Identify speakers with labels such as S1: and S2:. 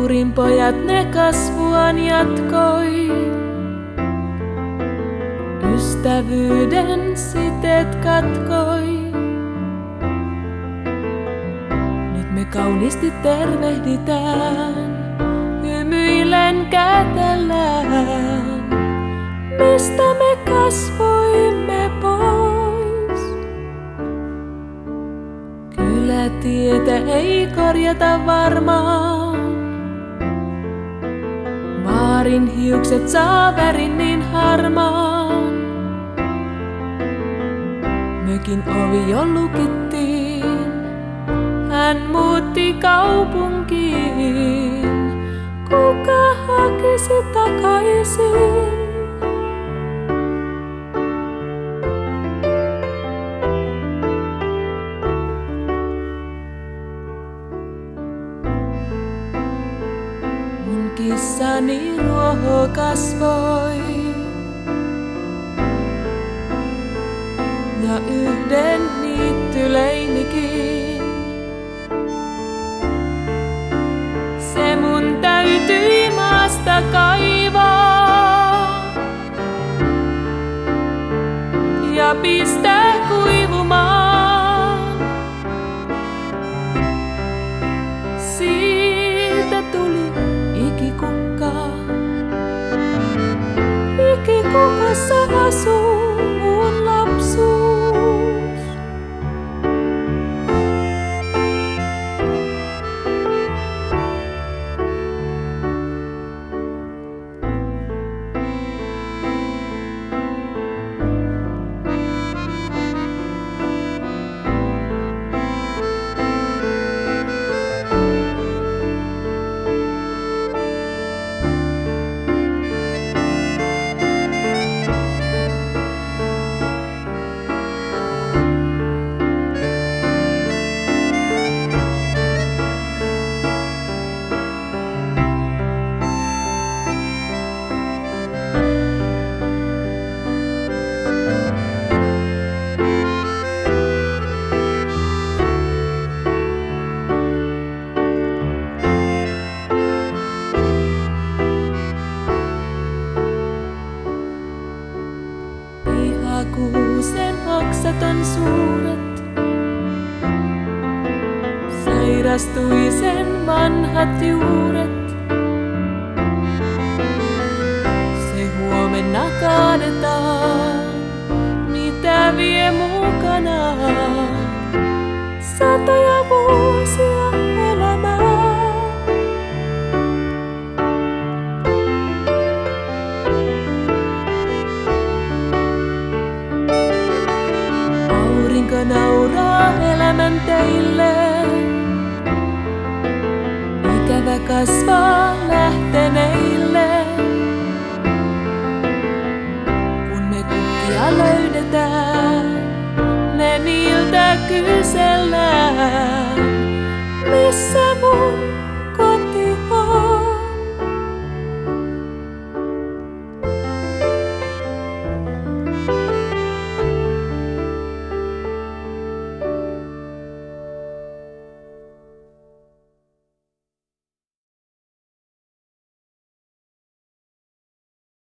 S1: Kurinpojat ne kasvuaan jatkoi. Ystävyyden siteet katkoi. Nyt me kauniisti tervehditään, hymyillen kätellään. Mistä me kasvoimme pois? Kylätietä ei korjata varmaan. Maarin hiukset saa värin niin harmaan. Mökin ovi jo lukittiin, hän muutti kaupunkiin. Kuka hakisi takaisin? Mun kissani ruoho kasvoi ja yhden niittyleinikin. Se mun täytyi maasta kaivaa ja pistää kuivumaan. Siitä tuli ikikukka. Ikikukassa asuu mun lapsuus. Kuusen oksat on suuret, sairastui sen vanhat juuret. Se huomenna kaadetaan, mitä vie mukanaan. Satoja vuosia elämää. Aurinko nauraa elämän teille. Ikävä kasvaa lähteneille. Kun me kukkia löydetään, me niiltä kysellään. Missä mun